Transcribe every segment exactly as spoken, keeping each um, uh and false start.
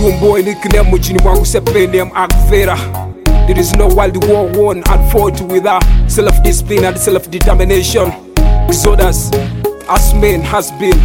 Boomboy nickname mujini mwangu sepenium Akvera. There is no world war won and fought without self-discipline and self-determination. Exodus, as men has been.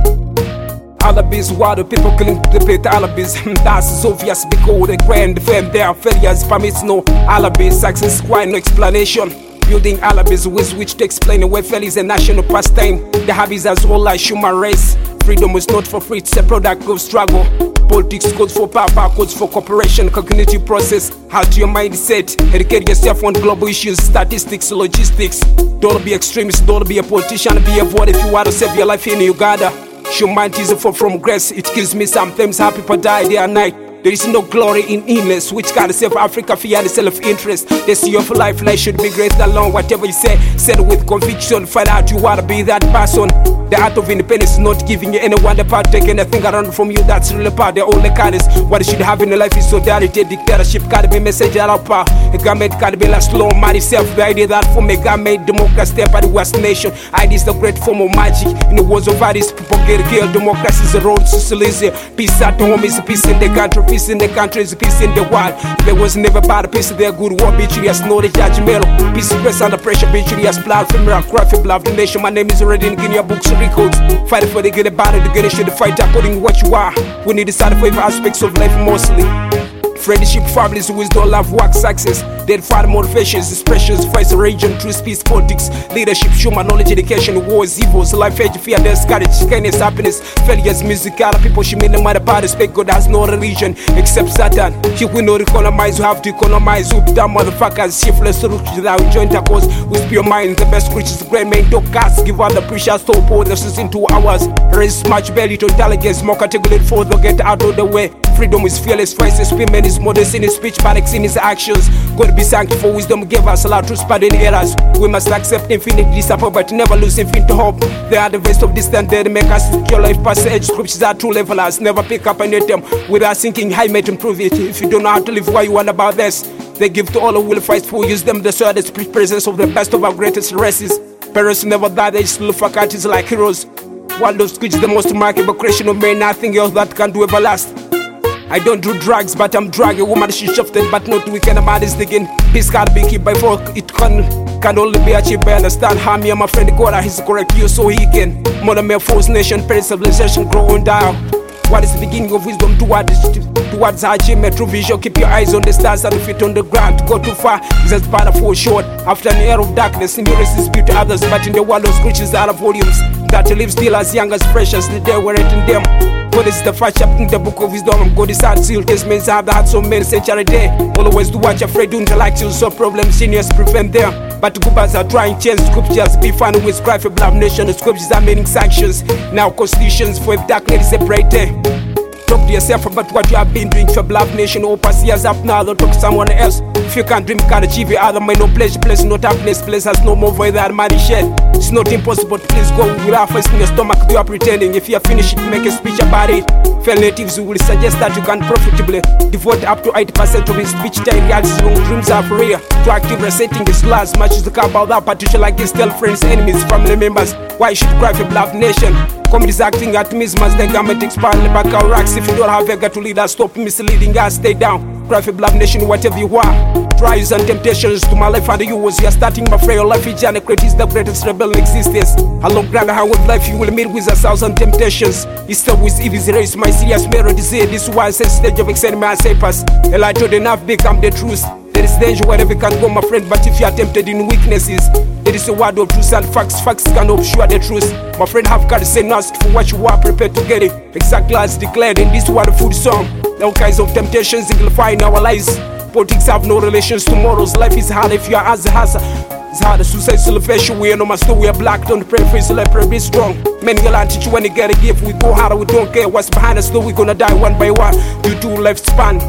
Alibis, why the people cling to the plate alibis. That's obvious because the grand fame their failures permits no alibis. Success quite no explanation. Building alibis with which to explain away failures a national pastime. The habits as well as human race. Freedom is not for free, it's a product of struggle. Politics codes for power, codes for cooperation, cognitive process, how to your mindset, educate yourself on global issues, statistics, logistics. Don't be extremist, don't be a politician, be a vote if you want to save your life in Uganda. Humanity is a fall from grace, it kills me sometimes how people die day and night. There is no glory in illness, which can save Africa fear and self-interest. The sea of life, life should be great along whatever you say. Said with conviction, find out you wanna be that person. The art of independence is not giving you anyone the power, taking anything around from you. That's really part. The only kindness. What you should have in your life is solidarity. Dictatorship can't be message out power. A government can't be like slow man itself. The idea that from a government democracy step at the West nation. Idea is the great form of magic. In the words of artists, people get killed. Democracy is the road to socialism. Peace at home is peace in the country. Peace in the country is peace in the world. There was never bad peace. There good war. Bitch, yes, no the judgmental. Peace press under pressure. Bitch, yes, blood from rock. Graphic blood the nation. My name is already in Guinea books. Records. Fight for the good battle, the good should fight according to what you are. We need to decide for every aspects of life mostly. Friendship, families, wisdom, love, work, success. Then find motivations, expressions, fights, religion, truth, peace, politics, leadership, human knowledge, education, wars, evils, life, age, fear, death, courage, kindness, happiness, failures, music, other people should mean no matter about respect. God has no religion except Satan. He will not economize, you have to economize. Whoop down motherfuckers, shiftless roots without joint cause. With pure mind, the best creatures, great men, don't cast, give out the precious soul, pour this in two hours. Raise much belly to intelligence, more category for the get out of the way. Freedom is fearless, priceless, women is modest in his speech, panics in his actions. God be thanked for wisdom, give us a lot to pardon errors. We must accept infinite disappointment, but never lose infinite hope. They are the best of distant dead, make us secure life passage. Scriptures are true levelers, never pick up an item without thinking high might improve it. If you don't know how to live, why you want about this? They give to all who will fight for, use them the sword, presence of the best of our greatest races. Parents never die, they still faculties like heroes. One of which is the most remarkable creation of man, nothing else that can do everlast. I don't do drugs, but I'm drug. A woman she shifted, but not weekend. I'm is digging. Peace can't be kept by folk. It can can only be achieved by understand how me and my friend God is correct you so he can. Mother may force nation, parents civilization growing down. What is the beginning of wisdom towards towards achievement through vision? Keep your eyes on the stars and feet on the ground. To go too far is as bad fall short. After an era of darkness, ignorance is beauty to others, but in the world of screeches out of volumes that live still as young as fresh as the day we're writing them. God is the first chapter in the book of wisdom. God is hard sealed. This means I have had so many century day. Always do what you're afraid to intellectual solve problems, seniors prevent them. But Kubas are trying change scriptures. Be found with cry for blood nation. The scriptures are meaning sanctions. Now constitutions for if darkness separate day. Talk to yourself about what you have been doing for Black Nation. Or pass years up now, don't talk to someone else. If you can't dream, can't achieve it. Other may no pleasure, place not happiness. Place has no more void than money shed. It's not impossible, please go without first in your stomach. You are pretending. If you are finished, make a speech about it. Fair natives will suggest that you can profitably devote up to eighty percent of his speech time. Reality's wrong dreams are for real. To active resetting his last much as the car about that partition like his tell friends, enemies, family members. Why you should cry for Black Nation? Communities acting at mismas, the government expand the back our racks. If you don't have a to lead us, stop misleading us, stay down. Cry for Black Nation, whatever you are. Trials and temptations to my life and you was you are starting my frail life. Each and create is the greatest rebel in existence. Along grand how with life you will meet with a thousand temptations. It's still with evil's race, my serious mirror disease. This one says stage of extending my safe pass. And I told enough become the truth. There is danger wherever you can go, my friend, but if you are tempted in weaknesses, there is a word of truth and facts. Facts can obscure the truth. My friend, have got to say, ask for what you are prepared to get it. Exactly as declared in this wonderful song. All kinds of temptations simplifying our lives. Politics have no relations to morals. Life is hard if you are as a hazard. It's hard to suicide celebration. We are no master, we are black. Don't pray for his life, pray be strong. Many will teach you when you get a gift. We go harder, we don't care what's behind us. Though we're gonna die one by one due to lifespan.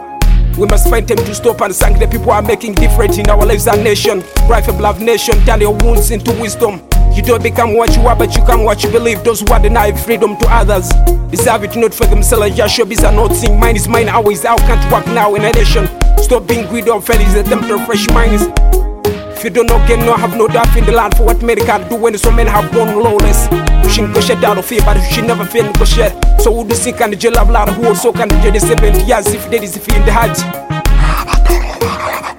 We must find time to stop and thank the people who are making difference in our lives and nation. Cry for Black Nation, turn your wounds into wisdom. You don't become what you are, but you become what you believe. Those who are denied freedom to others deserve it not for themselves. Just showbiz are not sing. Mine is mine always. How can't work now in a nation? Stop being greedy of fellas, attempt to fresh minds. If you don't know, get no have no doubt in the land for what many can do when so many have gone lawless. Pushing go shed out of fear, but she never feel go shed. So would you think and jail of lot of war, so can the seventy years if there is if in the heart.